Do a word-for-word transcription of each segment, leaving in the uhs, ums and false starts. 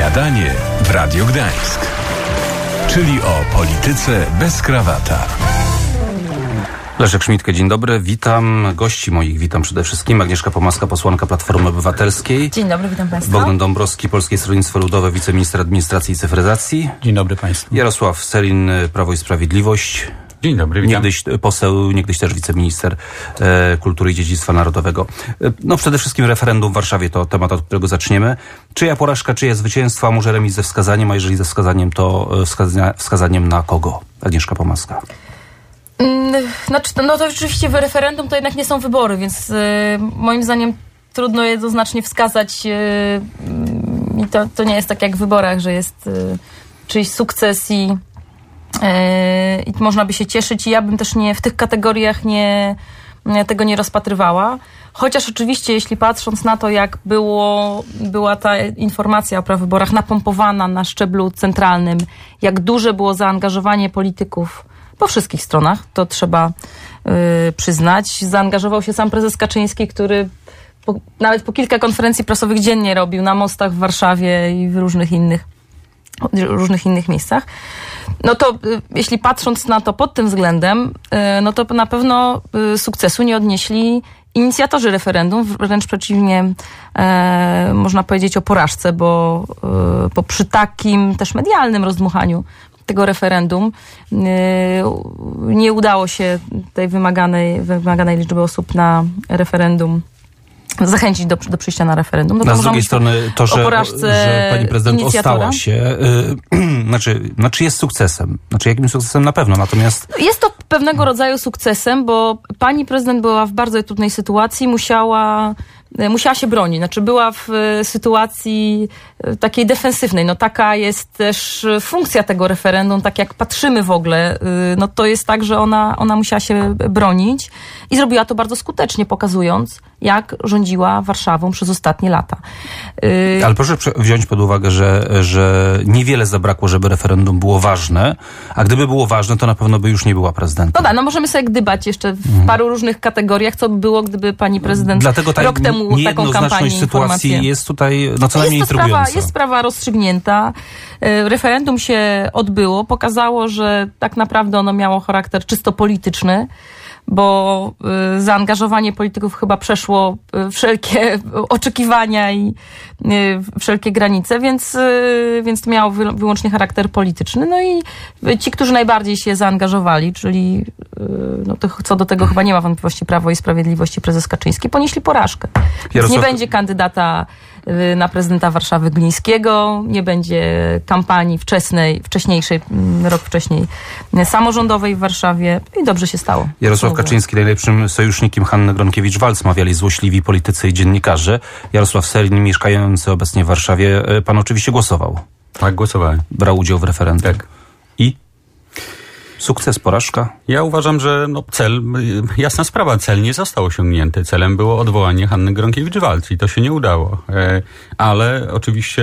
Śniadanie w Radiu Gdańsk. Czyli o polityce bez krawata. Leszek Szmidtke, dzień dobry. Witam gości moich. Witam przede wszystkim Agnieszka Pomaska, posłanka Platformy Obywatelskiej. Dzień dobry, witam Państwa. Bogdan Dąbrowski, Polskie Stronnictwo Ludowe, wiceminister administracji i cyfryzacji. Dzień dobry Państwu. Jarosław Sellin, Prawo i Sprawiedliwość. Dzień dobry, witam. Niegdyś poseł, niegdyś też wiceminister e, Kultury i Dziedzictwa Narodowego. E, no przede wszystkim referendum w Warszawie to temat, od którego zaczniemy. Czyja porażka, czyje zwycięstwo, a może remis ze wskazaniem, a jeżeli ze wskazaniem, to wskaza- wskazaniem na kogo? Agnieszka Pomaska. Znaczy, no to rzeczywiście w referendum to jednak nie są wybory, więc yy, moim zdaniem trudno jednoznacznie wskazać yy, i to, to nie jest tak jak w wyborach, że jest yy, czyjś sukces i, yy, i można by się cieszyć i ja bym też nie w tych kategoriach nie, nie, tego nie rozpatrywała. Chociaż oczywiście, jeśli patrząc na to, jak było, była ta informacja o prawyborach napompowana na szczeblu centralnym, jak duże było zaangażowanie polityków po wszystkich stronach, to trzeba yy, przyznać. Zaangażował się sam prezes Kaczyński, który po, nawet po kilka konferencji prasowych dziennie robił na mostach w Warszawie i w różnych innych, różnych innych miejscach. No to yy, jeśli patrząc na to pod tym względem, yy, no to na pewno yy, sukcesu nie odnieśli inicjatorzy referendum, wręcz przeciwnie, e, można powiedzieć o porażce, bo, e, bo przy takim też medialnym rozdmuchaniu tego referendum nie udało się tej wymaganej, wymaganej liczby osób na referendum zachęcić do, do przyjścia na referendum. No to z drugiej strony to, że, że pani prezydent ostała się, yy, znaczy, znaczy jest sukcesem. Znaczy jakim sukcesem na pewno, natomiast... Jest to pewnego rodzaju sukcesem, bo pani prezydent była w bardzo trudnej sytuacji, musiała... Musiała się bronić, znaczy była w sytuacji takiej defensywnej. No taka jest też funkcja tego referendum, tak jak patrzymy w ogóle, no to jest tak, że ona, ona musiała się bronić i zrobiła to bardzo skutecznie, pokazując, jak rządziła Warszawą przez ostatnie lata. Ale proszę wziąć pod uwagę, że, że niewiele zabrakło, żeby referendum było ważne, a gdyby było ważne, to na pewno by już nie była prezydentem. No tak, no możemy sobie gdybać jeszcze w hmm. paru różnych kategoriach, co by było, gdyby pani prezydent Dlatego ta rok temu taką kampanię sytuacji jest tutaj no, co najmniej intrygująca. Sprawa, jest sprawa rozstrzygnięta. Referendum się odbyło, pokazało, że tak naprawdę ono miało charakter czysto polityczny, bo y, zaangażowanie polityków chyba przeszło y, wszelkie oczekiwania i y, wszelkie granice, więc, y, więc to miało wy, wyłącznie charakter polityczny. No i ci, którzy najbardziej się zaangażowali, czyli y, no to co do tego chyba nie ma wątpliwości, Prawo i Sprawiedliwość i prezes Kaczyński, ponieśli porażkę. Więc nie będzie kandydata y, na prezydenta Warszawy Glińskiego, nie będzie kampanii wczesnej, wcześniejszej, rok wcześniej samorządowej w Warszawie i dobrze się stało. Jarosław Kaczyński najlepszym sojusznikiem Hanny Gronkiewicz-Waltz, mawiali złośliwi politycy i dziennikarze. Jarosław Sellin, mieszkający obecnie w Warszawie, pan oczywiście głosował. Tak, głosowałem. Brał udział w referendum. Tak. I? Sukces, porażka? Ja uważam, że no cel, jasna sprawa, cel nie został osiągnięty. Celem było odwołanie Hanny Gronkiewicz-Waltz i to się nie udało. Ale oczywiście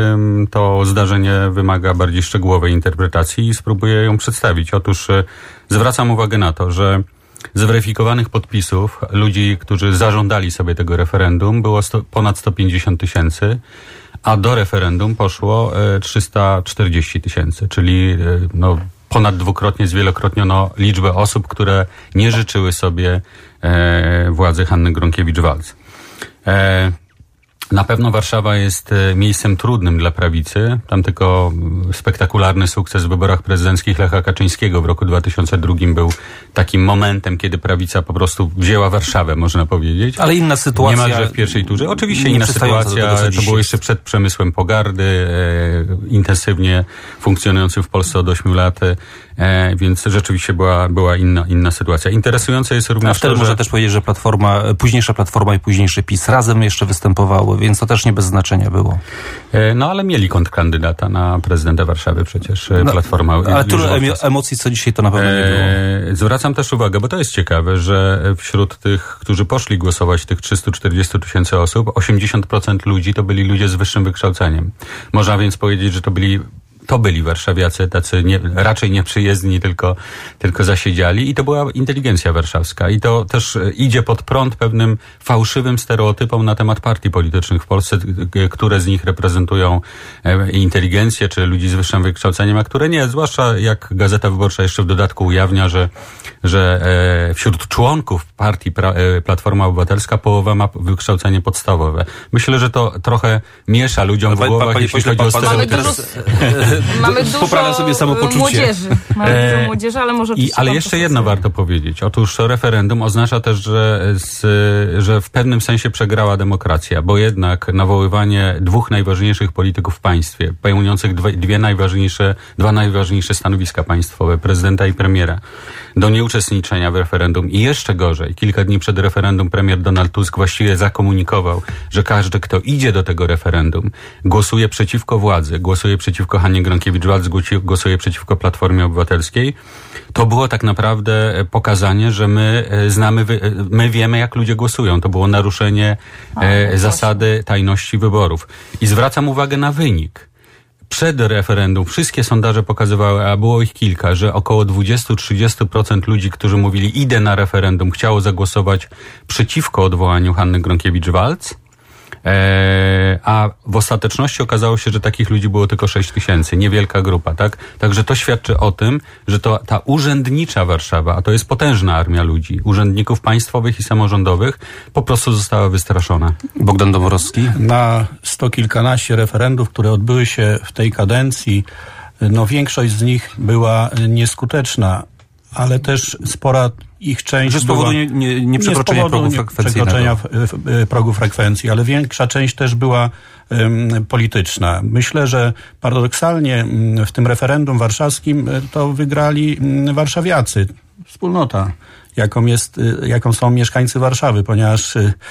to zdarzenie wymaga bardziej szczegółowej interpretacji i spróbuję ją przedstawić. Otóż zwracam uwagę na to, że zweryfikowanych podpisów ludzi, którzy zażądali sobie tego referendum, było sto, ponad sto pięćdziesiąt tysięcy, a do referendum poszło trzysta czterdzieści tysięcy, czyli no, ponad dwukrotnie zwielokrotniono liczbę osób, które nie życzyły sobie e, władzy Hanny Gronkiewicz-Waltz. E, Na pewno Warszawa jest miejscem trudnym dla prawicy. Tam tylko spektakularny sukces w wyborach prezydenckich Lecha Kaczyńskiego w roku dwa tysiące drugim był takim momentem, kiedy prawica po prostu wzięła Warszawę, można powiedzieć. Ale inna sytuacja. Niemalże w pierwszej turze. Oczywiście inna sytuacja. Do tego, to było jeszcze przed przemysłem pogardy, e, intensywnie funkcjonujący w Polsce od ośmiu lat. E, więc rzeczywiście była, była inna, inna sytuacja. Interesujące jest również A wtedy to, można że... też powiedzieć, że platforma, późniejsza Platforma i późniejszy PiS razem jeszcze występowały, więc to też nie bez znaczenia było. E, no ale mieli kontrkandydata na prezydenta Warszawy przecież, no, Platforma. Ale tyle emocji, co dzisiaj, to na pewno nie było. E, zwracam też uwagę, bo to jest ciekawe, że wśród tych, którzy poszli głosować, tych trzysta czterdzieści tysięcy osób, osiemdziesiąt procent ludzi to byli ludzie z wyższym wykształceniem. Można więc powiedzieć, że to byli to byli warszawiacy, tacy nie, raczej nieprzyjezdni, tylko, tylko zasiedziali i to była inteligencja warszawska. I to też idzie pod prąd pewnym fałszywym stereotypom na temat partii politycznych w Polsce, które z nich reprezentują inteligencję czy ludzi z wyższym wykształceniem, a które nie. Zwłaszcza jak Gazeta Wyborcza jeszcze w dodatku ujawnia, że, że wśród członków partii Platforma Obywatelska połowa ma wykształcenie podstawowe. Myślę, że to trochę miesza ludziom w głowach, jeśli chodzi o stereotypy. Mamy dużo poprawia sobie samopoczucie. młodzieży. Mamy dużo młodzieży, ale może... I, ale jeszcze jedno warto powiedzieć. Otóż referendum oznacza też, że, z, że w pewnym sensie przegrała demokracja, bo jednak nawoływanie dwóch najważniejszych polityków w państwie, pełniących dwie, dwie najważniejsze, dwa najważniejsze stanowiska państwowe, prezydenta i premiera, do nieuczestniczenia w referendum i jeszcze gorzej, kilka dni przed referendum premier Donald Tusk właściwie zakomunikował, że każdy, kto idzie do tego referendum, głosuje przeciwko władzy, głosuje przeciwko Hannie Gronkiewicz-Waltz, głosuje przeciwko Platformie Obywatelskiej. To było tak naprawdę pokazanie, że my znamy, my wiemy, jak ludzie głosują. To było naruszenie e, zasady tajności wyborów. I zwracam uwagę na wynik. Przed referendum wszystkie sondaże pokazywały, a było ich kilka, że około dwadzieścia do trzydziestu procent ludzi, którzy mówili idę na referendum, chciało zagłosować przeciwko odwołaniu Hanny Gronkiewicz-Waltz. Eee, a w ostateczności okazało się, że takich ludzi było tylko sześć tysięcy, niewielka grupa, tak? Także to świadczy o tym, że to ta urzędnicza Warszawa, a to jest potężna armia ludzi, urzędników państwowych i samorządowych, po prostu została wystraszona. Bogdan Dąbrowski. Na sto kilkanaście referendów, które odbyły się w tej kadencji, no większość z nich była nieskuteczna, ale też spora ich część że z powodu była, nie, nie, nie przekroczenia nie z powodu progu nie przekroczenia progu frekwencji, ale większa część też była um, polityczna. Myślę, że paradoksalnie w tym referendum warszawskim to wygrali warszawiacy, wspólnota, jaką, jest, jaką są mieszkańcy Warszawy, ponieważ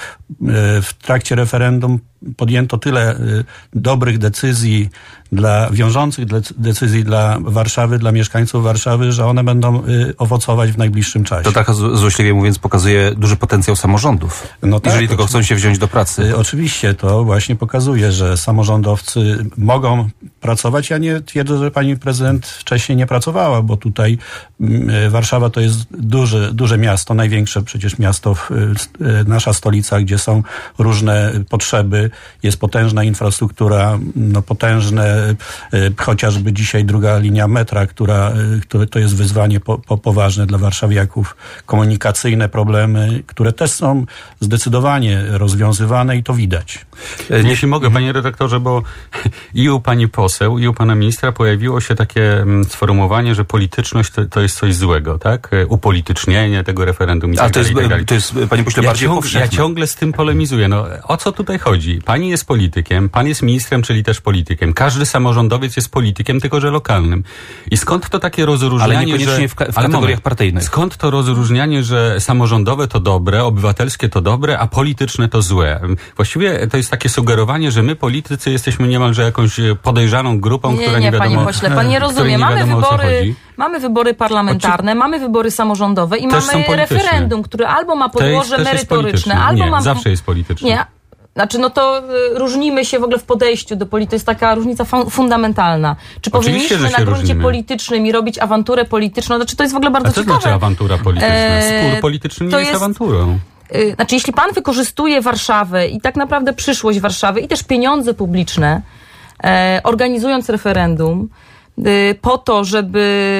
w trakcie referendum podjęto tyle dobrych decyzji, dla wiążących decyzji dla Warszawy, dla mieszkańców Warszawy, że one będą owocować w najbliższym czasie. To tak złośliwie mówiąc pokazuje duży potencjał samorządów, no tak, jeżeli tylko chcą się wziąć do pracy. Oczywiście to właśnie pokazuje, że samorządowcy mogą pracować. Ja nie twierdzę, że pani prezydent wcześniej nie pracowała, bo tutaj Warszawa to jest duże, duże miasto, największe przecież miasto, w, nasza stolica, gdzie są różne potrzeby, jest potężna infrastruktura, no potężne chociażby dzisiaj druga linia metra, która, która to jest wyzwanie po, po, poważne dla warszawiaków, komunikacyjne problemy, które też są zdecydowanie rozwiązywane i to widać. Jeśli mogę, panie redaktorze, bo i u pani poseł, i u pana ministra pojawiło się takie sformułowanie, że polityczność to, to jest coś złego, tak? Upolitycznienie tego referendum i tak dalej. Ale to, tak to jest, panie pośle, ja bardziej ciąg, powszechne. Ja ciągle z tym polemizuję. No, o co tutaj chodzi? Pani jest politykiem, pan jest ministrem, czyli też politykiem. Każdy samorządowiec jest politykiem, tylko że lokalnym. I skąd to takie rozróżnianie, ale niekoniecznie że, w, ka- w kategoriach moment, partyjnych. Skąd to rozróżnianie, że samorządowe to dobre, obywatelskie to dobre, a polityczne to złe? Właściwie to jest takie sugerowanie, że my politycy jesteśmy niemalże jakąś podejrzaną grupą, nie, która nie, nie wiadomo... Panie pośle, pan nie rozumie. Nie mamy, wiadomo, wybory, mamy wybory parlamentarne, Oczy... mamy wybory samorządowe i też mamy referendum, które albo ma podłoże merytoryczne, albo nie, ma... zawsze jest polityczne. Nie. Znaczy, no to y, różnimy się w ogóle w podejściu do polityki. To jest taka różnica fa- fundamentalna. Czy powinniśmy na gruncie różnimy. politycznym i robić awanturę polityczną? Znaczy, to jest w ogóle bardzo ciekawe. A co ciekawe. znaczy awantura polityczna? E, Spór polityczny nie jest, jest awanturą. Y, znaczy, jeśli pan wykorzystuje Warszawę i tak naprawdę przyszłość Warszawy i też pieniądze publiczne, e, organizując referendum, y, po to, żeby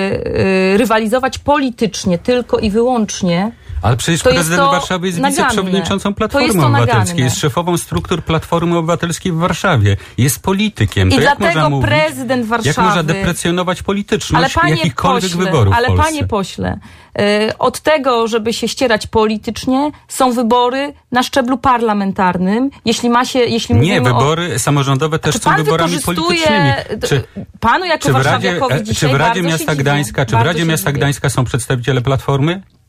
y, rywalizować politycznie tylko i wyłącznie. Ale przecież to prezydent jest Warszawy jest naganne. wiceprzewodniczącą Platformy jest Obywatelskiej, naganne. jest szefową struktur Platformy Obywatelskiej w Warszawie, jest politykiem. I to dlatego jak można mówić, prezydent Warszawy... Jak można deprecjonować polityczność ale jakichkolwiek pośle, wyborów Ale w Polsce? panie pośle, y, od tego, żeby się ścierać politycznie, są wybory na szczeblu parlamentarnym. Jeśli ma się, jeśli Nie, mówimy wybory o... samorządowe też są wyborami politycznymi. Czy, panu jako czy w Radzie, warszawiakowi czy w Radzie bardzo Miasta się Gdańska, dziwię, czy w Radzie się Miasta dziwię. Gdańska są przedstawiciele Platformy?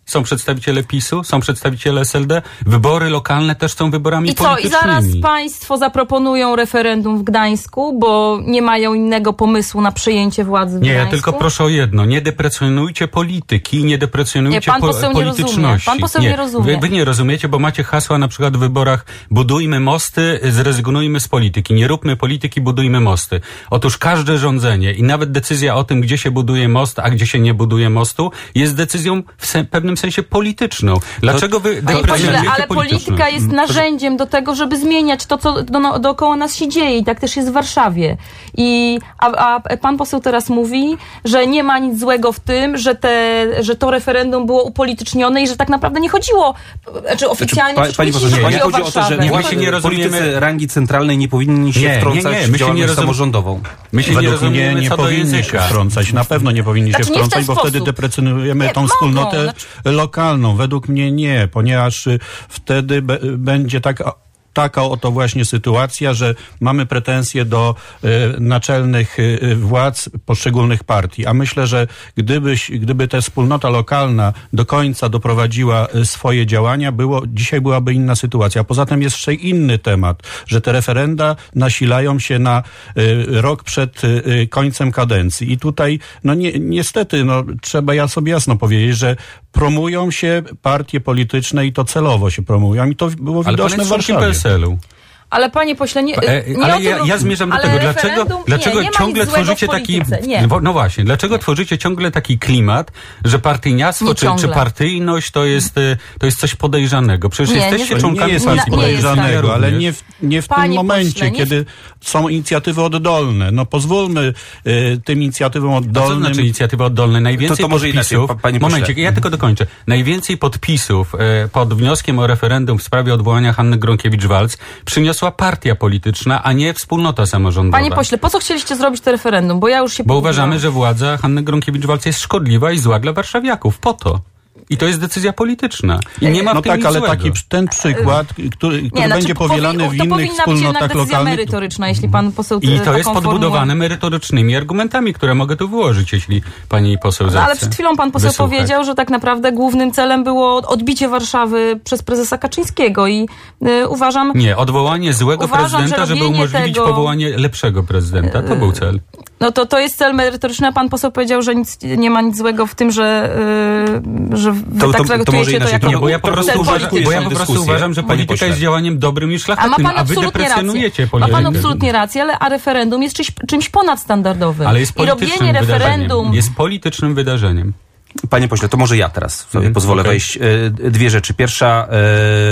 są przedstawiciele PiSu, są przedstawiciele S L D. Wybory lokalne też są wyborami I co? politycznymi. I zaraz państwo zaproponują referendum w Gdańsku, bo nie mają innego pomysłu na przejęcie władzy w Nie, ja Gdańsku? tylko proszę o jedno. Nie deprecjonujcie polityki, nie deprecjonujcie Nie, pan po, poseł nie polityczności. rozumie. Pan poseł nie rozumie. Wy, wy nie rozumiecie, bo macie hasła na przykład w wyborach budujmy mosty, zrezygnujmy z polityki. Nie róbmy polityki, budujmy mosty. Otóż każde rządzenie i nawet decyzja o tym, gdzie się buduje most, a gdzie się nie buduje mostu, jest decyzją w se, pewnym sensie polityczną. Dlaczego wy Panie pośle, deprecjonujecie ale polityka jest narzędziem do tego, żeby zmieniać to, co do, no, dookoła nas się dzieje i tak też jest w Warszawie. I, a, a pan poseł teraz mówi, że nie ma nic złego w tym, że, te, że to referendum było upolitycznione i że tak naprawdę nie chodziło, znaczy oficjalnie Znaczy, pa, pani nie poseł, chodzi, nie chodzi o to, że Warszawę. my się nie rozumiemy. politycy rangi centralnej nie powinni się Nie, wtrącać nie, nie, my w się nie działalność rozum- samorządową. My się nie Według mnie rozumiemy nie co do powinni się języka. wtrącać. Na pewno nie powinni się Znaczy nie w ten wtrącać, bo sposób. wtedy deprecjonujemy Nie, tą mogą, wspólnotę znaczy- lokalną. Według mnie nie, ponieważ y, wtedy be, będzie taka taka oto właśnie sytuacja, że mamy pretensje do y, naczelnych y, władz poszczególnych partii. A myślę, że gdybyś, gdyby ta wspólnota lokalna do końca doprowadziła y, swoje działania, było, dzisiaj byłaby inna sytuacja. Poza tym jest jeszcze inny temat, że te referenda nasilają się na y, rok przed y, końcem kadencji. I tutaj, no nie, niestety, no, trzeba ja sobie jasno powiedzieć, że promują się partie polityczne i to celowo się promują. I to było Ale pan widoczne jest w członkiem Warszawie. P S L-u. Ale panie pośle, nie, E, nie ale o tym, ja, ja zmierzam do ale tego, dlaczego, referendum- dlaczego nie, nie ma ciągle nic złego tworzycie w taki. polityce. Nie. No właśnie, dlaczego tworzycie ciągle taki klimat, że partyjniactwo Nie czy, czy ciągle. partyjność to jest, e, to jest coś podejrzanego? Przecież Nie, jesteście nie- To członkami nie jest partii nic nie jest podejrzanego, tak. ale nie w, nie w tym Panie momencie, pośle, nie w- kiedy są inicjatywy oddolne. No pozwólmy y, tym inicjatywom A co oddolnym... znaczy inicjatywa oddolna? Najwięcej To- to może podpisów... inaczej, pa- panie pośle. Momencik, ja tylko dokończę. Najwięcej podpisów e, pod wnioskiem o referendum w sprawie odwołania Hanny Gronkiewicz-Waltz przyniosła partia polityczna, a nie wspólnota samorządowa. Panie pośle, po co chcieliście zrobić to referendum? Bo ja już się Bo pogubiłam. uważamy, że władza Hanny Gronkiewicz-Waltz jest szkodliwa i zła dla warszawiaków. Po to. I to jest decyzja polityczna. I nie ma No w tym tak, nic ale złego. taki ten przykład, który, który Nie, znaczy, będzie powielany powi- w to innych powinna być jednak wspólnotach decyzja lokalnych... merytoryczna, jeśli pan poseł I to taką jest podbudowane formułę- merytorycznymi argumentami, które mogę tu wyłożyć, jeśli pani poseł zechce. No, ale przed chwilą pan poseł wysłuchać. powiedział, że tak naprawdę głównym celem było odbicie Warszawy przez prezesa Kaczyńskiego i y, uważam... Nie, odwołanie złego Uważam, prezydenta, że żeby robienie umożliwić tego- powołanie lepszego prezydenta. To był cel. No to, to jest cel merytoryczny, a pan poseł powiedział, że nic, nie ma nic złego w tym, że, yy, że wy To- to- tak to traktujecie może to inaczej. jako Nie, bo ja po Trochę prostu cel uważam, polityczny. bo ja po prostu Dyskusję, uważam, że panie polityka pośle. jest działaniem dobrym i A ma szlachetnym, pan a wy absolutnie deprecjonujecie rację. Ma politykę. pan absolutnie rację, ale a referendum jest czymś, czymś ponadstandardowym. Ale jest I robienie politycznym referendum... wydarzeniem. Jest politycznym wydarzeniem. Panie pośle, to może ja teraz sobie Mhm, pozwolę okej. wejść. E, Dwie rzeczy. Pierwsza, e,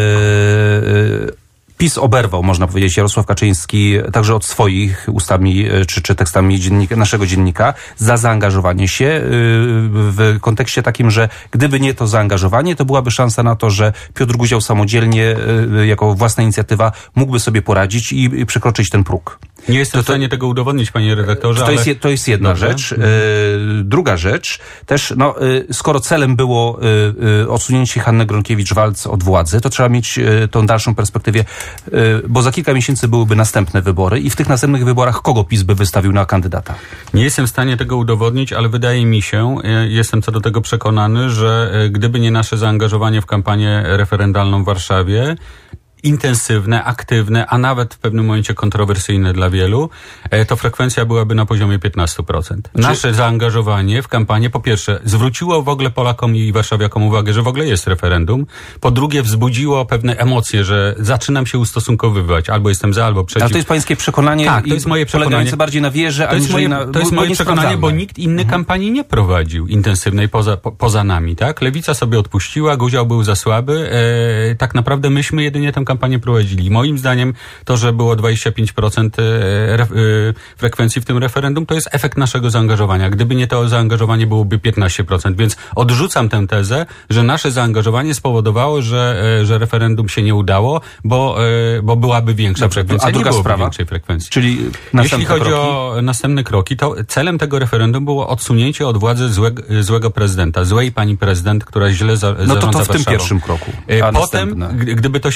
e, PiS oberwał, można powiedzieć, Jarosław Kaczyński także od swoich ustami e, czy, czy tekstami dziennika, naszego dziennika za zaangażowanie się e, w kontekście takim, że gdyby nie to zaangażowanie, to byłaby szansa na to, że Piotr Guział samodzielnie, e, jako własna inicjatywa, mógłby sobie poradzić i, i przekroczyć ten próg. Nie jestem w stanie tego udowodnić, panie redaktorze, To, ale... jest, je- to jest jedna Dobrze. rzecz. E, druga rzecz, też, no, e, skoro celem było e, e, odsunięcie Hanny Gronkiewicz-Waltz od władzy, to trzeba mieć e, tą dalszą perspektywę, e, bo za kilka miesięcy byłyby następne wybory i w tych następnych wyborach kogo PiS by wystawił na kandydata? Nie jestem w stanie tego udowodnić, ale wydaje mi się, e, jestem co do tego przekonany, że e, gdyby nie nasze zaangażowanie w kampanię referendalną w Warszawie, intensywne, aktywne, a nawet w pewnym momencie kontrowersyjne dla wielu, e, to frekwencja byłaby na poziomie piętnaście procent. Nasze zaangażowanie w kampanię, po pierwsze, zwróciło w ogóle Polakom i warszawiakom uwagę, że w ogóle jest referendum. Po drugie, wzbudziło pewne emocje, że zaczynam się ustosunkowywać. Albo jestem za, albo przeciw. Ale to jest pańskie przekonanie, Tak, to jest moje i przekonanie. polegające bardziej na wierze, To jest aniżeli moje, na... to jest bo moje przekonanie, bo niesprawdzalne. nikt inny kampanii nie prowadził intensywnej poza, po, poza nami, tak? Lewica sobie odpuściła, Guział był za słaby. E, tak naprawdę myśmy jedynie tę kampanię prowadzili. Moim zdaniem to, że było dwadzieścia pięć procent re, e, frekwencji w tym referendum, to jest efekt naszego zaangażowania. Gdyby nie to zaangażowanie, byłoby piętnaście procent. Więc odrzucam tę tezę, że nasze zaangażowanie spowodowało, że, e, że referendum się nie udało, bo, e, bo byłaby większa Dobrze, frekwencja. a druga nie byłoby sprawa? większej frekwencji. Czyli Jeśli następne chodzi kroki? o następne kroki, to celem tego referendum było odsunięcie od władzy złe, złego prezydenta, złej pani prezydent, która źle za, No to zarządza to w tym Warszawą. pierwszym kroku. E, A Potem, następne? g- gdyby to się udało,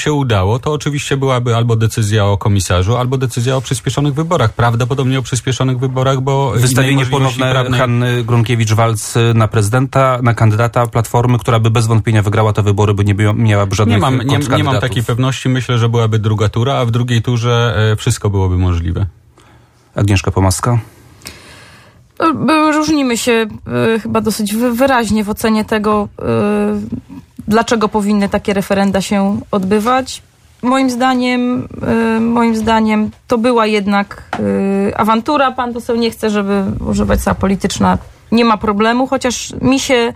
udało, to oczywiście byłaby albo decyzja o komisarzu, albo decyzja o przyspieszonych wyborach. Prawdopodobnie o przyspieszonych wyborach, bo wystawienie ponowne prawnej... Hanny Gronkiewicz-Waltz na prezydenta, na kandydata Platformy, która by bez wątpienia wygrała te wybory, by nie miałaby żadnych nie mam, nie, nie mam takiej pewności. Myślę, że byłaby druga tura, a w drugiej turze wszystko byłoby możliwe. Agnieszka Pomaska? Różnimy się y, chyba dosyć wyraźnie w ocenie tego, y, dlaczego powinny takie referenda się odbywać. Moim zdaniem, y, moim zdaniem to była jednak y, awantura. Pan poseł nie chce, żeby używać słowa polityczna. Nie ma problemu, chociaż mi się,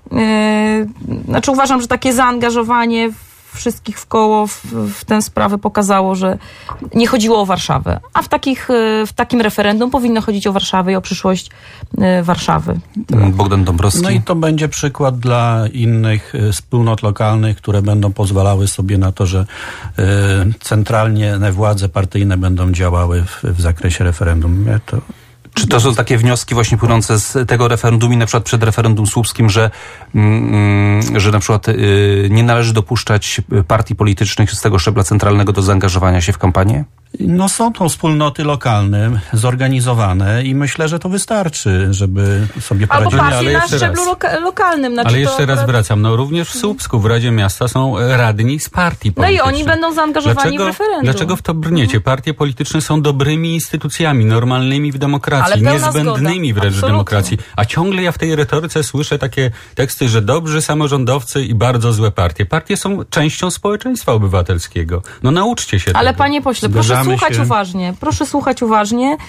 y, znaczy uważam, że takie zaangażowanie w wszystkich wkoło w, w tę sprawę pokazało, że nie chodziło o Warszawę. A w, takich, w takim referendum powinno chodzić o Warszawę i o przyszłość Warszawy. Bogdan Dąbrowski. No i to będzie przykład dla innych wspólnot lokalnych, które będą pozwalały sobie na to, że y, centralnie władze partyjne będą działały w, w zakresie referendum. Ja to Czy to są takie wnioski właśnie płynące z tego referendum i na przykład przed referendum słupskim, że, mm, że na przykład y, nie należy dopuszczać partii politycznych z tego szczebla centralnego do zaangażowania się w kampanię? No są to wspólnoty lokalne, zorganizowane i myślę, że to wystarczy, żeby sobie poradzić. Albo partie ale na jeszcze szczeblu raz. loka- lokalnym. Znaczy ale jeszcze to raz akurat... wracam. No również w Słupsku, w Radzie Miasta są radni z partii No politycznych. i oni będą zaangażowani dlaczego, w referendum. Dlaczego w to brniecie? Partie polityczne są dobrymi instytucjami, normalnymi w demokracji, Ale pełna niezbędnymi zgoda. wręcz w Absolutnie. demokracji. A ciągle ja w tej retoryce słyszę takie teksty, że dobrzy samorządowcy i bardzo złe partie. Partie są częścią społeczeństwa obywatelskiego. No nauczcie się Ale tego. panie pośle, proszę Zgadzamy słuchać się. uważnie. Proszę słuchać uważnie.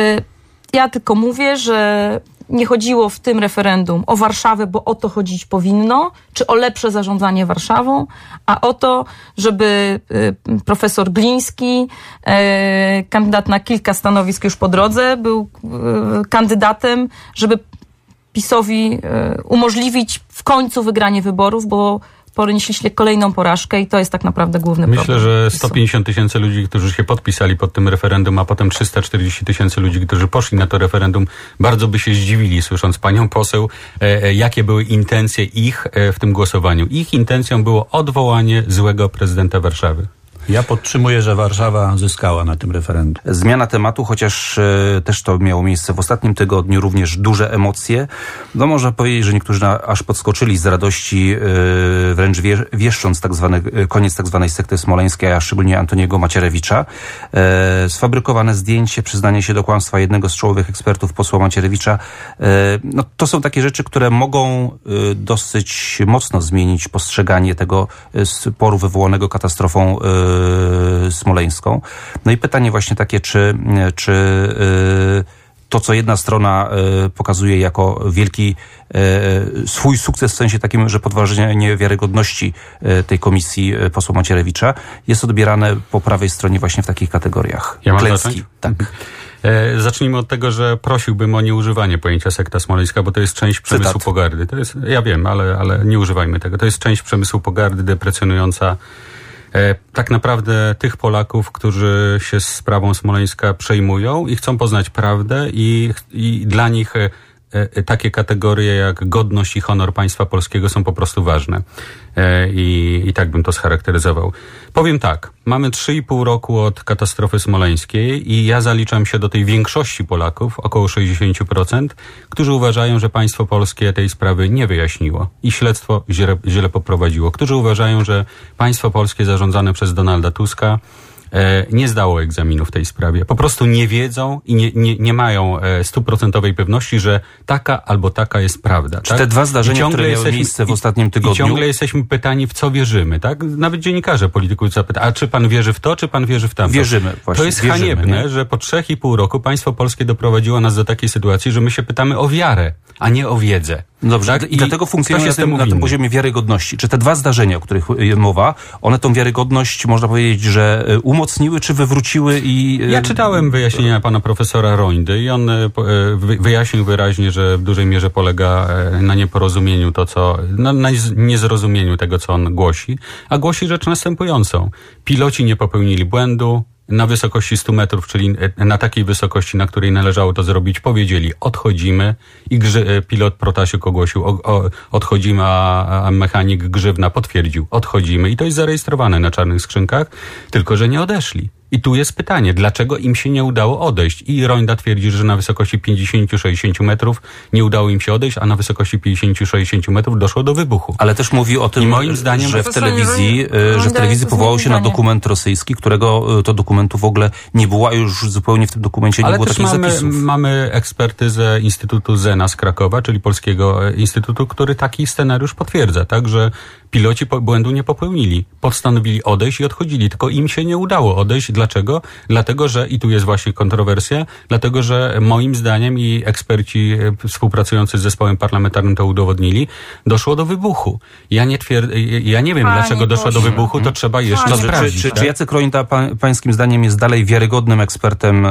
Ja tylko mówię, że nie chodziło w tym referendum o Warszawę, bo o to chodzić powinno, czy o lepsze zarządzanie Warszawą, a o to, żeby profesor Gliński, kandydat na kilka stanowisk już po drodze, był kandydatem, żeby PiS-owi umożliwić w końcu wygranie wyborów, bo ponieśliście kolejną porażkę i to jest tak naprawdę główny Myślę, problem. że sto pięćdziesiąt tysięcy ludzi, którzy się podpisali pod tym referendum, a potem trzysta czterdzieści tysięcy ludzi, którzy poszli na to referendum, bardzo by się zdziwili, słysząc panią poseł, e, jakie były intencje ich e, w tym głosowaniu. Ich intencją było odwołanie złego prezydenta Warszawy. Ja podtrzymuję, że Warszawa zyskała na tym referendum. Zmiana tematu, chociaż e, też to miało miejsce w ostatnim tygodniu, również duże emocje. No można powiedzieć, że niektórzy na, aż podskoczyli z radości, e, wręcz wie, wieszcząc tak zwany, koniec tak zwanej sekty smoleńskiej, a szczególnie Antoniego Macierewicza. E, sfabrykowane zdjęcie, przyznanie się do kłamstwa jednego z czołowych ekspertów, posła Macierewicza. E, no, to są takie rzeczy, które mogą e, dosyć mocno zmienić postrzeganie tego sporu wywołanego katastrofą e, smoleńską. No i pytanie właśnie takie, czy, czy to, co jedna strona pokazuje jako wielki swój sukces, w sensie takim, że podważenie wiarygodności tej komisji posła Macierewicza, jest odbierane po prawej stronie właśnie w takich kategoriach. Ja mam Klęski. zacząć? Tak. E, zacznijmy od tego, że prosiłbym o nieużywanie pojęcia sekta smoleńska, bo to jest część przemysłu Cytat. pogardy. To jest, ja wiem, ale, ale nie używajmy tego. To jest część przemysłu pogardy deprecjonująca tak naprawdę tych Polaków, którzy się z sprawą Smoleńska przejmują i chcą poznać prawdę i, i dla nich takie kategorie jak godność i honor państwa polskiego są po prostu ważne. I, i tak bym to scharakteryzował. Powiem tak, mamy trzy i pół roku od katastrofy smoleńskiej i ja zaliczam się do tej większości Polaków, około sześćdziesiąt procent, którzy uważają, że państwo polskie tej sprawy nie wyjaśniło i śledztwo źle, źle poprowadziło. Którzy uważają, że państwo polskie zarządzane przez Donalda Tuska nie zdało egzaminu w tej sprawie. Po prostu nie wiedzą i nie, nie, nie mają stuprocentowej pewności, że taka albo taka jest prawda. Czy tak? te dwa zdarzenia, które miały jesteśmy, miejsce w ostatnim tygodniu... I ciągle jesteśmy pytani, w co wierzymy, tak? Nawet dziennikarze polityków zapytają, a czy pan wierzy w to, czy pan wierzy w tamto? Wierzymy, właśnie. To jest wierzymy, haniebne, nie? że po trzech i pół roku państwo polskie doprowadziło nas do takiej sytuacji, że my się pytamy o wiarę, a nie o wiedzę. Dobrze, tak? i, i dlatego funkcjonuje na tym, na tym winny? poziomie wiarygodności. Czy te dwa zdarzenia, o których mowa, one tą wiarygodność, można powiedzieć, że umocniły, czy wywróciły i... Ja czytałem wyjaśnienia pana profesora Rońdy i on wyjaśnił wyraźnie, że w dużej mierze polega na nieporozumieniu to, co... na, na niezrozumieniu tego, co on głosi, a głosi rzecz następującą. Piloci nie popełnili błędu, na wysokości stu metrów, czyli na takiej wysokości, na której należało to zrobić, powiedzieli odchodzimy i grzy, pilot Protasiuk ogłosił o, o, odchodzimy, a, a mechanik Grzywna potwierdził odchodzimy i to jest zarejestrowane na czarnych skrzynkach, tylko że nie odeszli. I tu jest pytanie, dlaczego im się nie udało odejść? I Rońda twierdzi, że na wysokości pięćdziesiąt do sześćdziesięciu metrów nie udało im się odejść, a na wysokości pięćdziesiąt do sześćdziesięciu metrów doszło do wybuchu. Ale też mówi o tym, I moim zdaniem, że w telewizji, że w telewizji powołał się na dokument rosyjski, którego to dokumentu w ogóle nie było, a już zupełnie w tym dokumencie nie Ale było też takich mamy, zapisów. mamy ekspertyzę Instytutu Zena z Krakowa, czyli polskiego instytutu, który taki scenariusz potwierdza, tak, że piloci błędu nie popełnili. Postanowili odejść i odchodzili, tylko im się nie udało odejść. Dlaczego? Dlatego, że, i tu jest właśnie kontrowersja, dlatego, że moim zdaniem i eksperci współpracujący z zespołem parlamentarnym to udowodnili, doszło do wybuchu. Ja nie twierdzę, ja nie wiem, Panie dlaczego doszło do Boże. wybuchu, to trzeba jeszcze Panie sprawdzić. Czy, czy, tak? czy Jacek Rońda pa, pańskim zdaniem jest dalej wiarygodnym ekspertem? Yy,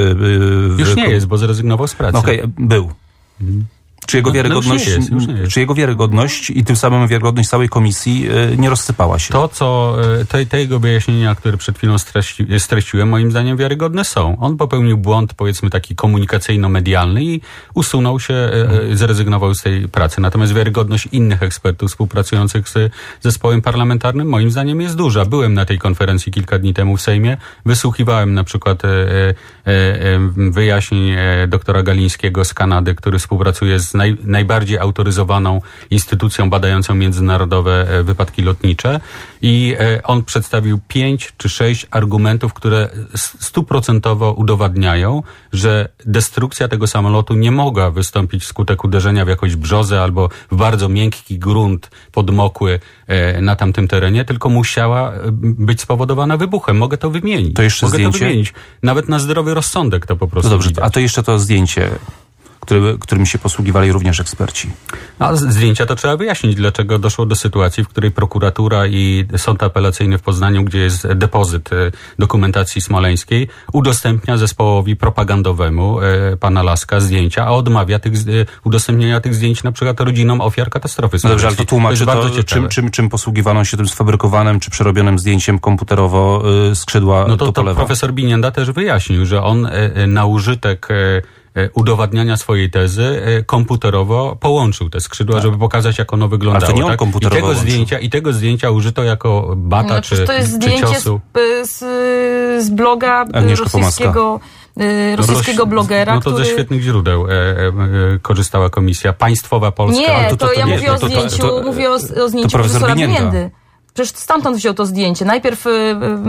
yy, Już w, nie jest, bo zrezygnował z pracy. Okej, okay, był. Czy jego No, wiarygodność, no już nie jest, już nie jest. czy jego wiarygodność i tym samym wiarygodność całej komisji yy, nie rozsypała się? To, co te, te jego wyjaśnienia, które przed chwilą streści, streściłem, moim zdaniem wiarygodne są. On popełnił błąd, powiedzmy, taki komunikacyjno-medialny i usunął się, e, zrezygnował z tej pracy. Natomiast wiarygodność innych ekspertów współpracujących z zespołem parlamentarnym, moim zdaniem, jest duża. Byłem na tej konferencji kilka dni temu w Sejmie, wysłuchiwałem na przykład e, e, e, wyjaśnień e, doktora Galińskiego z Kanady, który współpracuje z naj, najbardziej autoryzowaną instytucją badającą międzynarodowe e, wypadki lotnicze i e, on przedstawił pięć czy sześć argumentów, które stuprocentowo udowadniają, że destrukcja tego samolotu nie mogła wystąpić wskutek uderzenia w jakąś brzozę albo w bardzo miękki grunt podmokły e, na tamtym terenie, tylko musiała być spowodowana wybuchem. Mogę to wymienić. To jeszcze Mogę zdjęcie? to wymienić. Nawet na zdrowy rozsądek to po prostu No dobrze, widać. a to jeszcze to zdjęcie, który, którym się posługiwali również eksperci. A z- zdjęcia to trzeba wyjaśnić, dlaczego doszło do sytuacji, w której prokuratura i sąd apelacyjny w Poznaniu, gdzie jest depozyt e, dokumentacji smoleńskiej, udostępnia zespołowi propagandowemu e, pana Laska zdjęcia, a odmawia tych, z- e, udostępnienia tych zdjęć na przykład rodzinom ofiar katastrofy No dobrze, ale smoleńskiej. to tłumaczy jest bardzo to, ciekawe. czym, czym, czym posługiwano się tym sfabrykowanym czy przerobionym zdjęciem komputerowo y, skrzydła No to, to Tupolewa. profesor Binienda też wyjaśnił, że on e, e, na użytek e, e, udowadniania swojej tezy e, komputerowo połączył te skrzydła, żeby pokazać, jak ono wyglądało. Ale to nie on tak? komputerowo I tego łączył. zdjęcia, i tego zdjęcia użyto jako bata No, czy, przecież to jest czy zdjęcie z, ciosu. z, z bloga Agnieszka rosyjskiego, y, rosyjskiego No to- blogera, No to który... ze świetnych źródeł e, e, e, korzystała komisja. Państwowa Polska. Nie, ale to, to, to, ja nie, mówię to, o to, to, zdjęciu, to- mówię o, o zdjęciu profesor profesora Binienda. Biniendy. Przecież stamtąd wziął to zdjęcie. Najpierw y,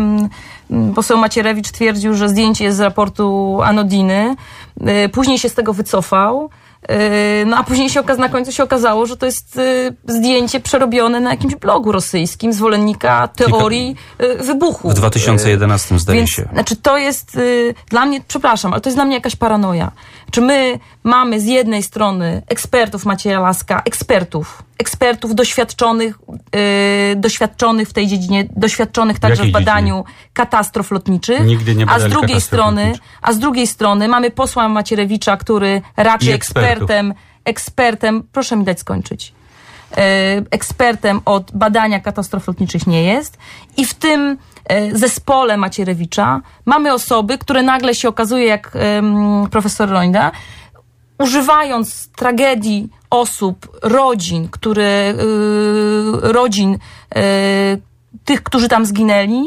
y, y, poseł Macierewicz twierdził, że zdjęcie jest z raportu Anodiny, y, później się z tego wycofał, y, no a później się okaz- na końcu się okazało, że to jest y, zdjęcie przerobione na jakimś blogu rosyjskim, zwolennika teorii y, wybuchu. W dwa tysiące jedenastym zdaje Więc, się. Znaczy to jest y, dla mnie, przepraszam, ale to jest dla mnie jakaś paranoja. Czy my mamy z jednej strony ekspertów Macieja Laska, ekspertów, ekspertów doświadczonych, y, doświadczonych w tej dziedzinie, doświadczonych także w jakiej badaniu katastrof lotniczych, Nigdy nie a z badali drugiej katastrof strony, lotniczych. a z drugiej strony mamy posła Macierewicza, który raczej I ekspertów. ekspertem, ekspertem, proszę mi dać skończyć, y, ekspertem od badania katastrof lotniczych nie jest i w tym y, zespole Macierewicza mamy osoby, które nagle się okazuje, jak ym, profesor Rońda, używając tragedii osób, rodzin, które, y, rodzin y, tych, którzy tam zginęli,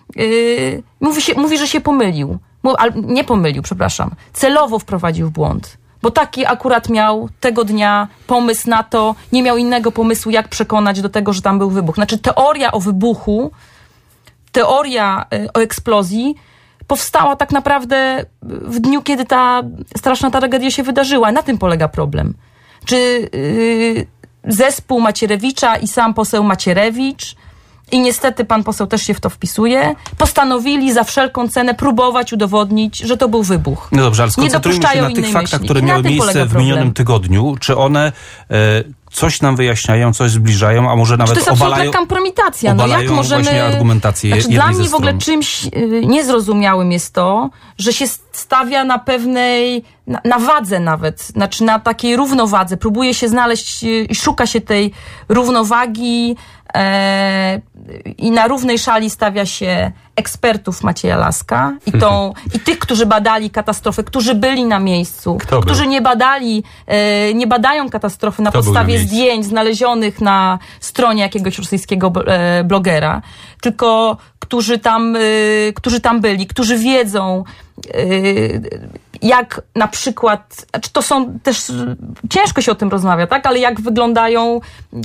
y, mówi, się, mówi, że się pomylił. Mu- al- Nie pomylił, przepraszam. Celowo wprowadził w błąd. Bo taki akurat miał tego dnia pomysł na to, nie miał innego pomysłu, jak przekonać do tego, że tam był wybuch. Znaczy teoria o wybuchu, teoria y, o eksplozji powstała tak naprawdę w dniu, kiedy ta straszna tragedia się wydarzyła. Na tym polega problem. Czy yy, zespół Macierewicza i sam poseł Macierewicz, i niestety pan poseł też się w to wpisuje, postanowili za wszelką cenę próbować udowodnić, że to był wybuch. No dobrze, ale Nie skoncentrujmy się dopuszczają na tych innej faktach, myśli. które I na miały tym miejsce polega w minionym problem. tygodniu. Czy one e, coś nam wyjaśniają, coś zbliżają, a może Czy nawet to jest absolutna obalają, kompromitacja. No obalają jak możemy... właśnie argumentację Znaczy, jednej dla ze mnie w ogóle stron? czymś y, niezrozumiałym jest to, że się stawia na pewnej, na, na wadze nawet, znaczy na takiej równowadze. Próbuje się znaleźć y, i szuka się tej równowagi e, i na równej szali stawia się ekspertów Macieja Laska i, tą, i tych, którzy badali katastrofę, którzy byli na miejscu, Kto którzy był? nie badali, e, nie badają katastrofy na Kto był podstawie na miejscu? zdjęć znalezionych na stronie jakiegoś rosyjskiego e, blogera, tylko którzy tam, e, którzy tam byli, którzy wiedzą, e, jak na przykład, znaczy to są też, ciężko się o tym rozmawia, tak, ale jak wyglądają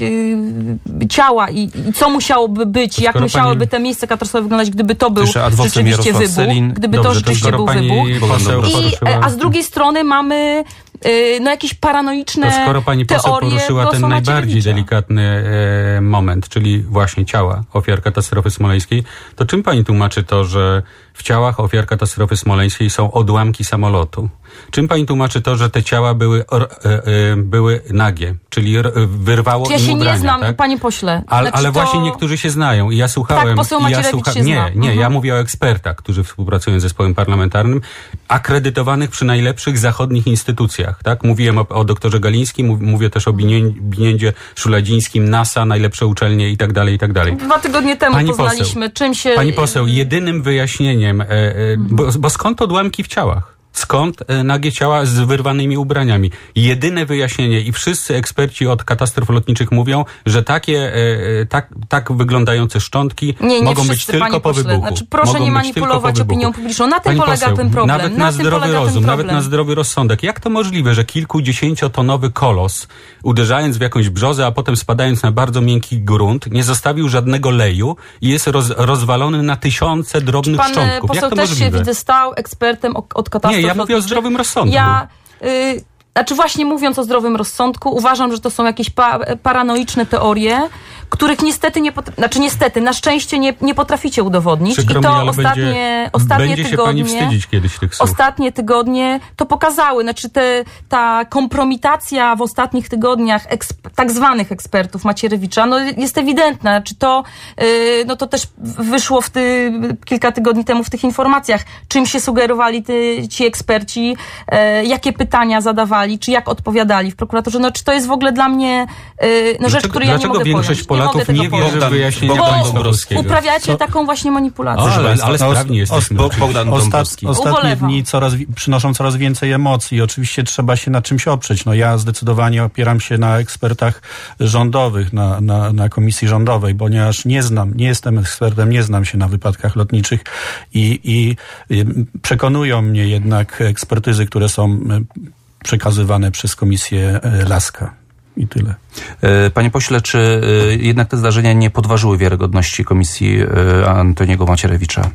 y, ciała i, i co musiałoby być, jak skoro musiałyby pani- te miejsca katastrofowe wyglądać, gdyby to był Pisze adwocem rzeczywiście Jarosław wybuch, Selin. gdyby Dobrze, to to rzeczywiście skoro był pani wybuch. poseł I, poruszyła- a z drugiej strony mamy y, no jakieś paranoiczne To skoro pani poseł teorie poruszyła ten Gosła najbardziej Macierewicza. delikatny e, moment, czyli właśnie ciała ofiar katastrofy smoleńskiej, to czym pani tłumaczy to, że w ciałach ofiar katastrofy smoleńskiej są odłamki samolotu? Czym pani tłumaczy to, że te ciała były, or, e, e, były nagie, czyli r, wyrwało Czy ja im się ubrania, nie znam, tak? panie pośle. Ale, Znaczy ale to- właśnie niektórzy się znają i ja słuchałem... Tak, poseł i ja Macierewicz się Nie, zna. nie, Mhm. ja mówię o ekspertach, którzy współpracują z zespołem parlamentarnym, akredytowanych przy najlepszych zachodnich instytucjach, tak? Mówiłem o, o doktorze Galińskim, mów, mówię też o Binie- Biniędzie Szuladzińskim, NASA, najlepsze uczelnie i tak dalej, i tak dalej. Dwa tygodnie temu Pani poznaliśmy, poseł, czym się... Pani poseł, jedynym wyjaśnieniem, e, e, bo, bo skąd odłamki w ciałach? Skąd e, nagie ciała z wyrwanymi ubraniami? Jedyne wyjaśnienie i wszyscy eksperci od katastrof lotniczych mówią, że takie, e, e, tak, tak wyglądające szczątki Nie, nie mogą wszyscy, być tylko panie po pośle. wybuchu. Znaczy, proszę Mogą nie być tylko manipulować po wybuchu. opinią publiczną. Na tym Pani polega poseł, ten problem. Nawet Na na, tym zdrowy polega ten rozum, nawet problem. na zdrowy rozsądek. Jak to możliwe, że kilkudziesięciotonowy kolos, uderzając w jakąś brzozę, a potem spadając na bardzo miękki grunt, nie zostawił żadnego leju i jest roz, rozwalony na tysiące drobnych Pan szczątków? poseł Jak to też możliwe? się widzę stał ekspertem od, od katastrof Nie, ja mówię o lotniczych. zdrowym rozsądku. Ja, y, znaczy właśnie mówiąc o zdrowym rozsądku, uważam, że to są jakieś pa, paranoiczne teorie, których niestety nie, pot- znaczy niestety, na szczęście nie, nie potraficie udowodnić. Przykro I mi, to ale ostatnie, będzie, ostatnie będzie się tygodnie... pani wstydzić kiedyś tych słów. Ostatnie tygodnie to pokazały, znaczy te, ta kompromitacja w ostatnich tygodniach eksp- tak zwanych ekspertów Macierewicza, no jest ewidentna. Znaczy to, yy, no to też wyszło w ty, kilka tygodni temu w tych informacjach, czym się sugerowali ty, ci eksperci, yy, jakie pytania zadawali, czy jak odpowiadali w prokuraturze. No czy to jest w ogóle dla mnie yy, no rzecz, Dlaczego- której ja nie dlaczego mogę większość pojąć. Polaków nie, nie mogę tego wierzy w pojąć. wyjaśnienia Bogdan państwa Dąbrowskiego. polskiego? Uprawiacie taką właśnie manipulację. O, ale, Państwa, ale os- sprawni jesteśmy. Bo- oczywiście. Bogdan Ostat, Dąbrowski. ostatnie Ubolewam. dni coraz, wi- przynoszą coraz więcej emocji. Oczywiście trzeba się na czymś oprzeć. No ja zdecydowanie opieram się na ekspertach rządowych, na, na, na komisji rządowej, ponieważ nie znam, nie jestem ekspertem, nie znam się na wypadkach lotniczych i, i y, przekonują mnie jednak ekspertyzy, które są y, przekazywane przez komisję y, Laska. I tyle. E, Panie pośle, czy e, jednak te zdarzenia nie podważyły wiarygodności komisji e, Antoniego Macierewicza?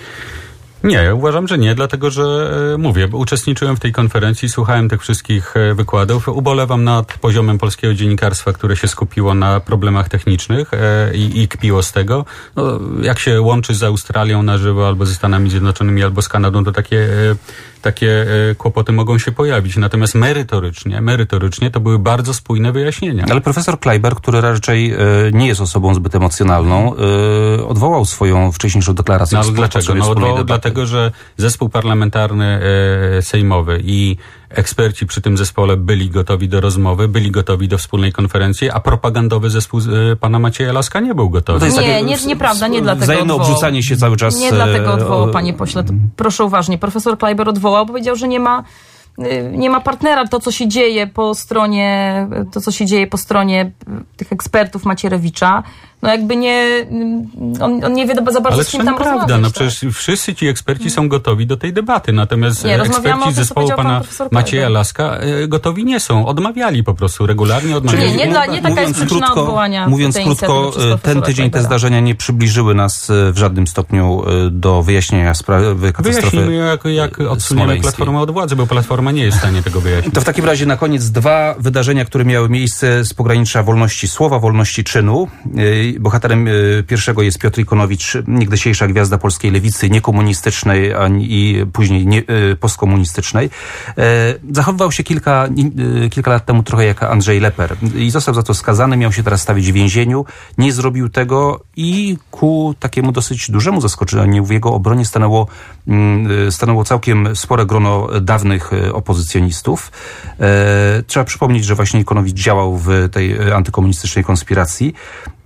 Nie, ja uważam, że nie, dlatego że e, mówię, bo uczestniczyłem w tej konferencji, słuchałem tych wszystkich e, wykładów, ubolewam nad poziomem polskiego dziennikarstwa, które się skupiło na problemach technicznych e, i, i kpiło z tego. No, jak się łączy z Australią na żywo, albo ze Stanami Zjednoczonymi, albo z Kanadą, to takie, e, takie e, kłopoty mogą się pojawić. Natomiast merytorycznie, merytorycznie to były bardzo spójne wyjaśnienia. Ale profesor Kleiber, który raczej e, nie jest osobą zbyt emocjonalną, e, odwołał swoją wcześniejszą deklarację. No w ale spo- dlaczego? podczas No wspólnej odwołał debaty. dlatego, że zespół parlamentarny e, sejmowy i eksperci przy tym zespole byli gotowi do rozmowy, byli gotowi do wspólnej konferencji, a propagandowy zespół e, pana Macieja Laska nie był gotowy. No to jest Nie, takie nie, w- nieprawda, nie dlatego Wzajemne odwołał. obrzucanie się cały czas. Nie e, dlatego odwołał, o- panie pośle. To proszę uważnie. Profesor Kleiber odwołał, powiedział, że nie ma, y, nie ma partnera. To, co się dzieje po stronie, to, co się dzieje po stronie tych ekspertów Macierewicza, no jakby nie, on, on nie wie za bardzo Ale z kim to tam nieprawda, rozmawiać. no tak. przecież wszyscy ci eksperci są gotowi do tej debaty, natomiast Nie, e, rozmawiamy eksperci o tym, z co zespołu powiedział pan pana profesor Kleiber. Macieja Laska e, gotowi nie są, odmawiali po prostu, regularnie odmawiali. Nie, nie dla- nie taka jest przyczyna odwołania mówiąc tej krótko, inicjatywy przez ten profesora tydzień te Kleibera. zdarzenia nie przybliżyły nas e, w żadnym stopniu e, do wyjaśnienia sprawy katastrofy Wyjaśnijmy, jak, jak odsuniemy smoleńskiej. Platformę od władzy, bo Platforma nie jest w stanie tego wyjaśnić. To w takim razie na koniec dwa wydarzenia, które miały miejsce z pogranicza wolności słowa, wolności czynu. Yy, Bohaterem yy, pierwszego jest Piotr Ikonowicz, niegdysiejsza gwiazda polskiej lewicy, niekomunistycznej ani i później nie, yy, postkomunistycznej. Yy, Zachowywał się kilka, yy, kilka lat temu trochę jak Andrzej Leper i został za to skazany, miał się teraz stawić w więzieniu. Nie zrobił tego i ku takiemu dosyć dużemu zaskoczeniu w jego obronie stanęło, yy, stanęło całkiem spore grono dawnych yy, opozycjonistów. E, trzeba przypomnieć, że właśnie Ikonowicz działał w tej e, antykomunistycznej konspiracji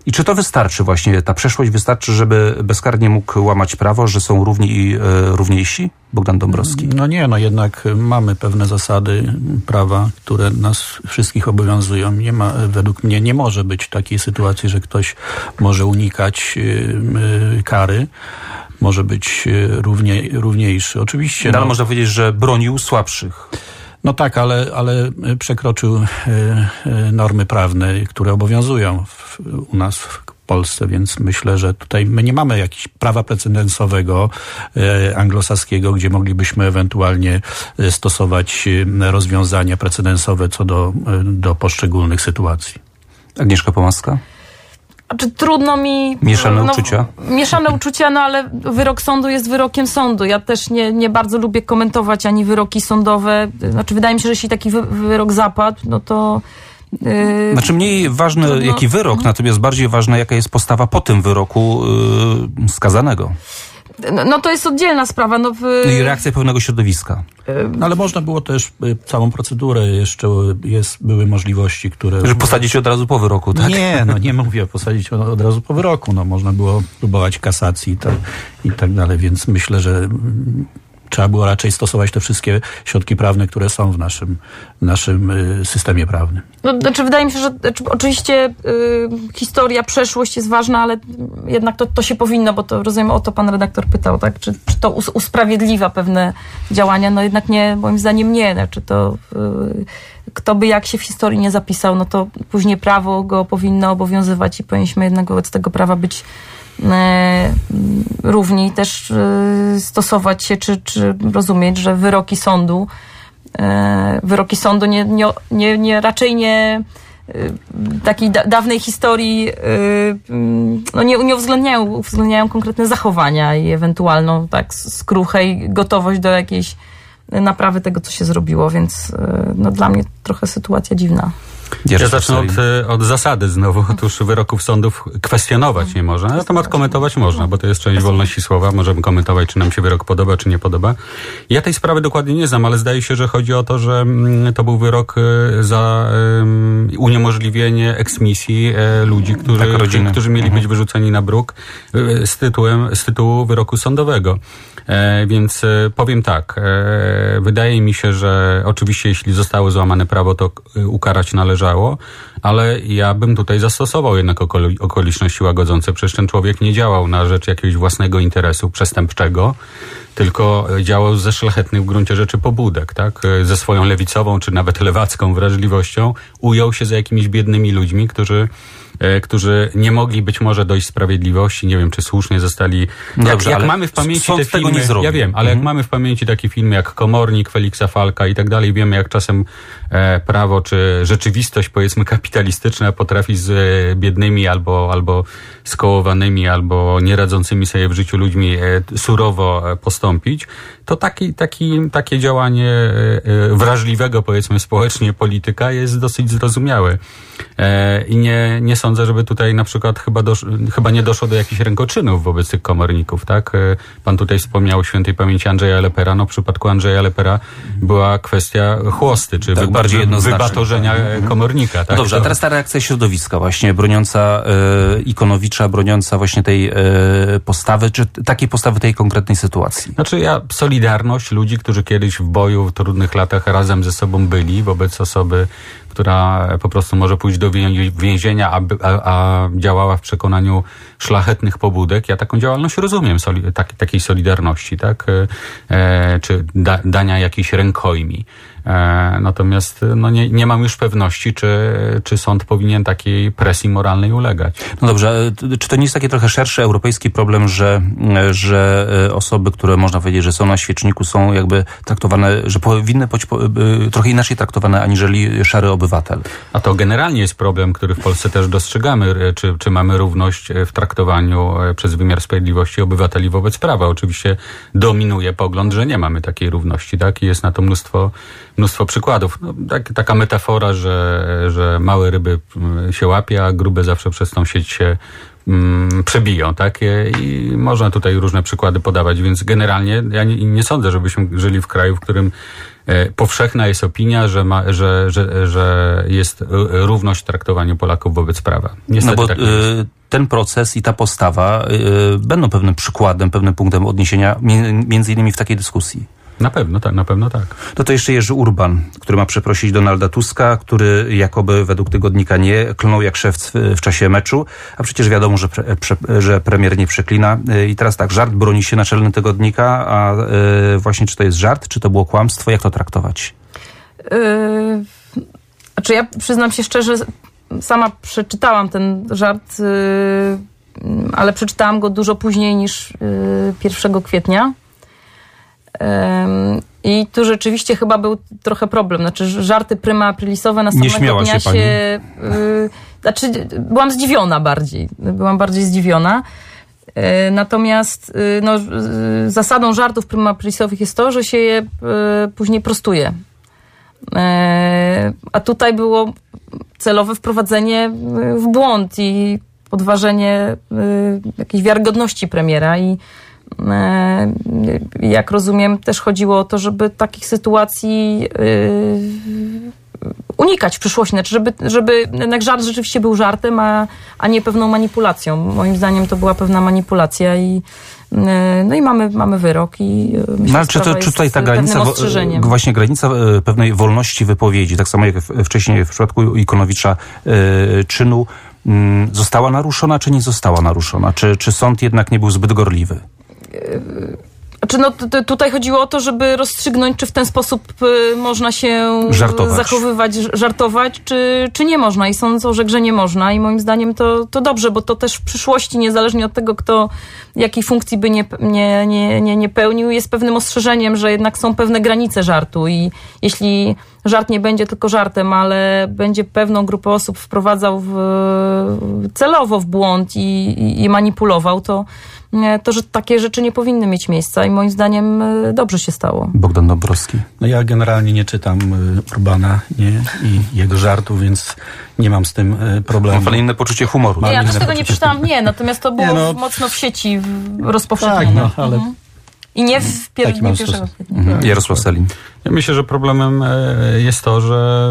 I czy to wystarczy właśnie, ta przeszłość wystarczy, żeby bezkarnie mógł łamać prawo, że są równi i e, równiejsi? Bogdan Dąbrowski. No nie, no jednak mamy pewne zasady prawa, które nas wszystkich obowiązują. Nie ma, według mnie nie może być takiej sytuacji, że ktoś może unikać y, y, kary. Może być równie, równiejszy. Oczywiście. No, ale no, można powiedzieć, że bronił słabszych. No tak, ale, ale przekroczył e, e, normy prawne, które obowiązują w, u nas w Polsce, więc myślę, że tutaj my nie mamy jakiegoś prawa precedensowego e, anglosaskiego, gdzie moglibyśmy ewentualnie stosować rozwiązania precedensowe co do, do poszczególnych sytuacji. Agnieszka Pomaska? Znaczy, trudno mi... Mieszane no, uczucia? Mieszane uczucia, no ale wyrok sądu jest wyrokiem sądu. Ja też nie, nie bardzo lubię komentować ani wyroki sądowe. Znaczy, wydaje mi się, że jeśli taki wy, wyrok zapadł, no to... Yy, znaczy mniej ważne trudno, jaki wyrok, no. natomiast bardziej ważne jaka jest postawa po tym wyroku yy, skazanego. No, no to jest oddzielna sprawa. No, w, I reakcja pełnego środowiska. No, ale można było też całą procedurę, jeszcze jest, były możliwości, które... Że posadzić od razu po wyroku, tak? Nie, no nie mówię posadzić od razu po wyroku. No, można było próbować kasacji i tak, i tak dalej, więc myślę, że trzeba było raczej stosować te wszystkie środki prawne, które są w naszym, w naszym systemie prawnym. No, znaczy wydaje mi się, że znaczy, oczywiście y, historia, przeszłość jest ważna, ale jednak to, to się powinno, bo to rozumiem, o to pan redaktor pytał, tak? Czy, czy to us, usprawiedliwia pewne działania? No jednak nie, moim zdaniem nie. Znaczy to y, kto by jak się w historii nie zapisał, no to później prawo go powinno obowiązywać i powinniśmy jednak wobec tego prawa być E, równi też e, stosować się, czy, czy rozumieć, że wyroki sądu e, wyroki sądu nie, nie, nie, nie raczej nie e, takiej da, dawnej historii e, no nie, nie uwzględniają, uwzględniają konkretne zachowania i ewentualną tak skruchę i gotowość do jakiejś naprawy tego, co się zrobiło, więc e, no, dla mnie trochę sytuacja dziwna. Ja zacznę od, od zasady znowu. Otóż wyroków sądów kwestionować nie można, natomiast komentować można, bo to jest część wolności słowa. Możemy komentować, czy nam się wyrok podoba, czy nie podoba. Ja tej sprawy dokładnie nie znam, ale zdaje się, że chodzi o to, że to był wyrok za um, uniemożliwienie eksmisji e, ludzi, którzy, tak, rodziny. którzy mieli mhm. być wyrzuceni na bruk e, z, tytułem, z tytułu wyroku sądowego. E, więc e, powiem tak, e, wydaje mi się, że oczywiście jeśli zostało złamane prawo, to e, ukarać należało, ale ja bym tutaj zastosował jednak okoli- okoliczności łagodzące. Przecież ten człowiek nie działał na rzecz jakiegoś własnego interesu przestępczego, tylko działał ze szlachetnych w gruncie rzeczy pobudek, tak? Ze swoją lewicową czy nawet lewacką wrażliwością ujął się za jakimiś biednymi ludźmi, którzy którzy nie mogli być może dojść sprawiedliwości, nie wiem, czy słusznie zostali... Dobrze, jak, jak ale mamy w pamięci te tego filmy, nie zrobi. ja wiem, ale mhm. jak mamy w pamięci takie filmy jak Komornik, Feliksa Falka i tak dalej, wiemy jak czasem e, prawo czy rzeczywistość, powiedzmy, kapitalistyczna potrafi z e, biednymi albo, albo skołowanymi, albo nieradzącymi sobie w życiu ludźmi e, surowo e, postąpić, to taki, taki, takie działanie e, wrażliwego, powiedzmy, społecznie polityka jest dosyć zrozumiałe. E, I nie, nie sądzę, żeby tutaj na przykład chyba, dosz, chyba nie doszło do jakichś rękoczynów wobec tych komorników, tak? Pan tutaj wspomniał o świętej pamięci Andrzeja Lepera. No w przypadku Andrzeja Lepera była kwestia chłosty, czy tak, wy, bardziej jednoznacznie. wybatorzenia mhm. komornika. Tak? No dobrze, a teraz ta reakcja środowiska właśnie, broniąca e, Ikonowicza, broniąca właśnie tej e, postawy, czy takiej postawy tej konkretnej sytuacji. Znaczy ja, solidarność ludzi, którzy kiedyś w boju w trudnych latach razem ze sobą byli wobec osoby, która po prostu może pójść do więzienia, a, a, a działała w przekonaniu szlachetnych pobudek. Ja taką działalność rozumiem, soli, tak, takiej solidarności, tak? E, czy da, dania jakiejś rękojmi. E, natomiast no nie, nie mam już pewności, czy, czy sąd powinien takiej presji moralnej ulegać. No dobrze, czy to nie jest taki trochę szerszy europejski problem, że, że osoby, które można powiedzieć, że są na świeczniku, są jakby traktowane, że powinny być trochę inaczej traktowane, aniżeli szary obywatel? A to generalnie jest problem, który w Polsce też dostrzegamy, czy, czy mamy równość w traktowaniu przez wymiar sprawiedliwości obywateli wobec prawa. Oczywiście dominuje pogląd, że nie mamy takiej równości, tak? I jest na to mnóstwo mnóstwo przykładów. No, tak, taka metafora, że, że małe ryby się łapie, a grube zawsze przez tą sieć się mm, przebiją, tak? I można tutaj różne przykłady podawać, więc generalnie ja nie, nie sądzę, żebyśmy żyli w kraju, w którym powszechna jest opinia, że, ma, że, że, że jest równość w traktowaniu Polaków wobec prawa. Niestety no bo tak nie jest. Ten proces i ta postawa y, będą pewnym przykładem, pewnym punktem odniesienia między innymi w takiej dyskusji. Na pewno tak, na pewno tak. To to jeszcze Jerzy Urban, który ma przeprosić Donalda Tuska, który jakoby według tygodnika nie klnął jak szewc w, w czasie meczu, a przecież wiadomo, że, pre, prze, że premier nie przeklina. I teraz tak, żart broni się naczelny tygodnika, a y, właśnie czy to jest żart, czy to było kłamstwo, jak to traktować? Yy, znaczy ja przyznam się szczerze, sama przeczytałam ten żart, yy, ale przeczytałam go dużo później niż yy, pierwszego kwietnia. I tu rzeczywiście chyba był trochę problem. Znaczy żarty prima aprilisowe następnego dnia się... się yy, znaczy byłam zdziwiona bardziej. Byłam bardziej zdziwiona. Yy, natomiast yy, no, yy, zasadą żartów prima aprilisowych jest to, że się je yy, później prostuje. Yy, a tutaj było celowe wprowadzenie w błąd i podważenie yy, jakiejś wiarygodności premiera i jak rozumiem, też chodziło o to, żeby takich sytuacji yy, unikać w przyszłości. Znaczy, żeby, żeby jednak żart rzeczywiście był żartem, a, a nie pewną manipulacją. Moim zdaniem to była pewna manipulacja i yy, no i mamy, mamy wyrok i myślę, no, czy, to, czy tutaj ta granica, właśnie granica pewnej wolności wypowiedzi, tak samo jak wcześniej w przypadku Ikonowicza yy, czynu, yy, została naruszona, czy nie została naruszona? Czy, czy sąd jednak nie był zbyt gorliwy? Czy no, t- tutaj chodziło o to, żeby rozstrzygnąć, czy w ten sposób y, można się żartować. zachowywać, żartować, czy, czy nie można. I sądzą, że grze nie można. I moim zdaniem to, to dobrze, bo to też w przyszłości, niezależnie od tego, kto jakiej funkcji by nie, nie, nie, nie, nie pełnił, jest pewnym ostrzeżeniem, że jednak są pewne granice żartu. I jeśli żart nie będzie tylko żartem, ale będzie pewną grupę osób wprowadzał w, celowo w błąd i, i, i manipulował, to to, że takie rzeczy nie powinny mieć miejsca i moim zdaniem dobrze się stało. Bogdan Dąbrowski. No ja generalnie nie czytam Urbana nie, i jego żartów, więc nie mam z tym problemu. Mam inne poczucie humoru. Nie, ja też tego poczucie... nie czytałam, nie, natomiast to było nie, no, mocno w sieci rozpowszechnione. Tak, no, ale... Mhm. I nie w pier- nie pierwszego kwietnia. Mhm. Jarosław Sellin. Ja myślę, że problemem jest to, że,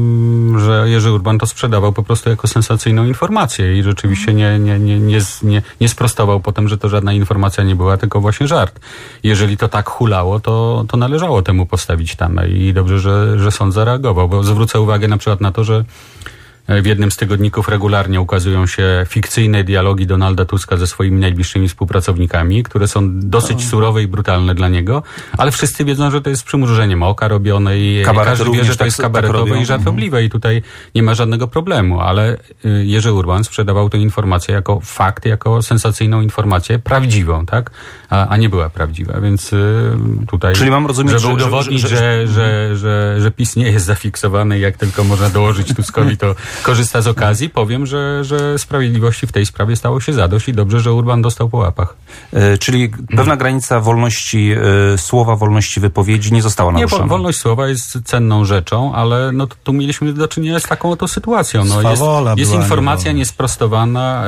że Jerzy Urban to sprzedawał po prostu jako sensacyjną informację i rzeczywiście nie, nie, nie, nie, nie, nie sprostował potem, że to żadna informacja nie była, tylko właśnie żart. Jeżeli to tak hulało, to, to należało temu postawić tamę i dobrze, że, że sąd zareagował, bo zwrócę uwagę na przykład na to, że w jednym z tygodników regularnie ukazują się fikcyjne dialogi Donalda Tuska ze swoimi najbliższymi współpracownikami, które są dosyć surowe i brutalne dla niego, ale wszyscy wiedzą, że to jest z przymrużeniem oka robione i Kabaret każdy wie, że to jest kabaretowe tak i żartobliwe i tutaj nie ma żadnego problemu, ale Jerzy Urban sprzedawał tę informację jako fakt, jako sensacyjną informację prawdziwą, tak? A, a nie była prawdziwa, więc tutaj, czyli mam rozumieć, żeby udowodnić, że, że, że, że, że PiS nie jest zafiksowany, jak tylko można dołożyć Tuskowi, to korzysta z okazji, powiem, że, że sprawiedliwości w tej sprawie stało się zadość i dobrze, że Urban dostał po łapach. E, czyli pewna granica wolności e, słowa, wolności wypowiedzi nie została naruszona. Nie, wolność słowa jest cenną rzeczą, ale no, tu mieliśmy do czynienia z taką oto sytuacją. No, jest jest informacja niesprostowana,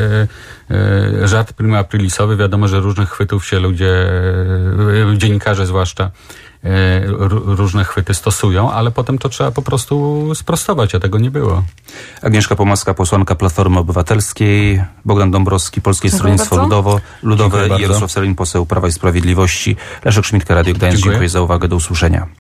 e, e, żart prima aprilisowy, wiadomo, że różnych chwytów się ludzie, e, dziennikarze zwłaszcza, różne chwyty stosują, ale potem to trzeba po prostu sprostować, a tego nie było. Agnieszka Pomaska, posłanka Platformy Obywatelskiej, Bogdan Dąbrowski, Polskie Dziękuję Stronnictwo Ludowo, Ludowe i Jarosław Sellin, poseł Prawa i Sprawiedliwości. Leszek Szmitka, Radio Gdańsk. Dziękuję. Dziękuję za uwagę. Do usłyszenia.